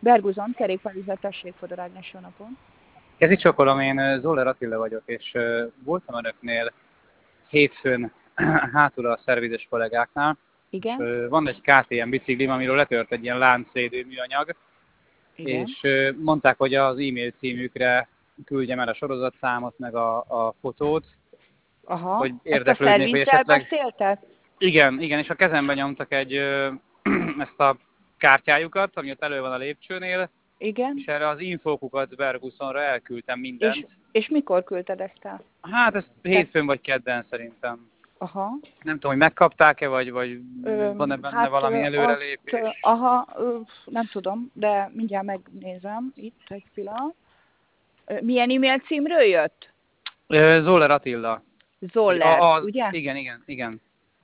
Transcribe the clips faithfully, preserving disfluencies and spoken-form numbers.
Berguzon, kerékpárüzlet, tessék, Fodor Ágnes, jó napon. Kezi csokolom, én Zoller Attila vagyok, és uh, voltam önöknél hétfőn hátul a szervizes kollégáknál, és Igen? uh, van egy ká té em biciklim, amiről letört egy ilyen láncvédő műanyag, Igen. és uh, mondták, hogy az e-mail címükre küldjem el a sorozatszámot, meg a, a fotót, Aha. hogy Ezt a érdeklődnék, hogy szervizzel esetleg... beszéltek? Igen, igen, és a kezembe nyomtak egy, uh, ezt a kártyájukat, ami ott elő van a lépcsőnél, és Igen. erre az infókukat Berguszonra elküldtem És, mindent. és mikor küldted ezt el? Hát ez Te... hétfőn vagy kedden szerintem. Aha. Nem tudom, hogy megkapták-e, vagy, vagy Ö, van-e benne hát valami ö, azt, ö, előrelépés? aha, ö, nem tudom, de mindjárt megnézem. Itt egy pillanat. Ö, milyen e-mail címről jött? Ö, Zoller Attila. Vagy Zoller, a, a, ugye? igen, igen, igen.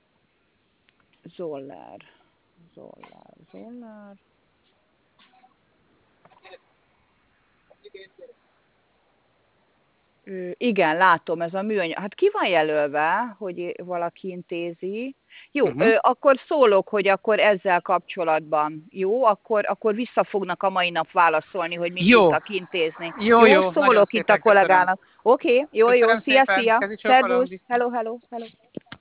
Zoller. Zoller, Zoller. Ö, igen, látom, ez a műanyag. Hát ki van jelölve, hogy valaki intézi? Jó, Uh-huh. ö, akkor szólok, hogy akkor ezzel kapcsolatban. Jó, akkor, akkor vissza fognak a mai nap válaszolni, hogy mit Jó, tudtak intézni. jó, Jó, jó, nagyon szólok itt a szépen köszönöm. kollégának. Oké, okay, jó, jó, Köszönöm szia, szépen, szia. kezi csokolom, Szervusz, viszont. hello, hello, hello.